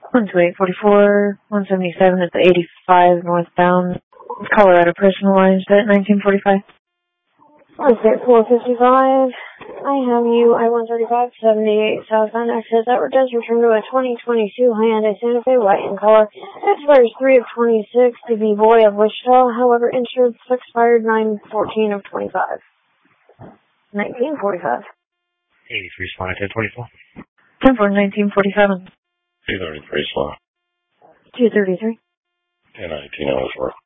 12844, 177 at the 85 northbound, Colorado personalized at 1945. 16455, I have you, I-135, 78 southbound, exit that does return to a 2022 Hyundai Santa Fe, white in color. Expires 3 of 26, to be Boy of Wichita, however, insurance expired 9/14 of 25. 1945. 83 Spot 1024. 10-4, 1947. 233 slot. 233. 1019 Ellsworth.